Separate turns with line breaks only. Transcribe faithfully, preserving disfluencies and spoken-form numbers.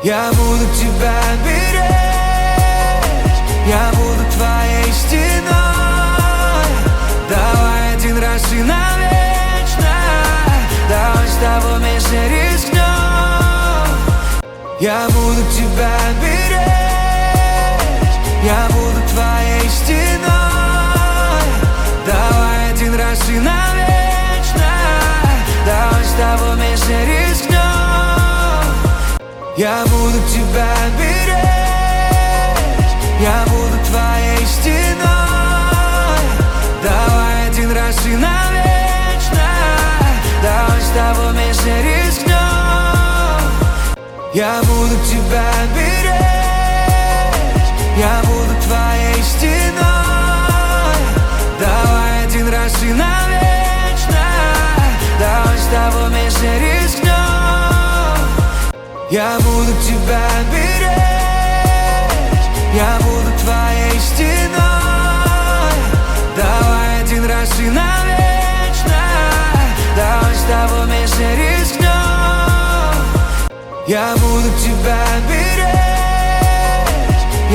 Я буду тебя беречь, я буду твоей стеной. Давай один раз и навечно, давай с тобой вместе рискнем. Я буду тебя беречь, я буду твоей стеной. Давай один раз и навечно, давай с тобой вместе рискнем. Я буду тебя беречь, я буду твоей стеной. Давай один раз и навечно, давай с тобой вместе рискнем. Я буду тебя беречь, я буду твоей стеной. Давай один раз и навечно, давай с тобой вместе рискнем. Я буду тебя беречь, я буду твоей стеной. Давай один раз и навечно, давай с тобой вместе рискнем. Я буду тебя беречь.